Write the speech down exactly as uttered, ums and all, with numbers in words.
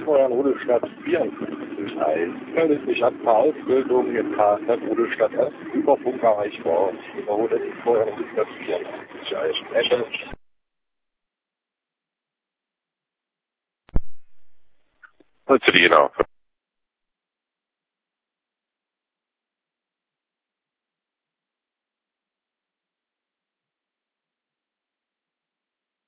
vorher in Rudolstadt vierundfünfzig ein. Melde mich an ein paar Ausbildungen in K Z Rudolstadt erst über Funk erreichbar. Ich wiederhole die vorher in Rudolstadt vierundfünfzig ein. Also, genau.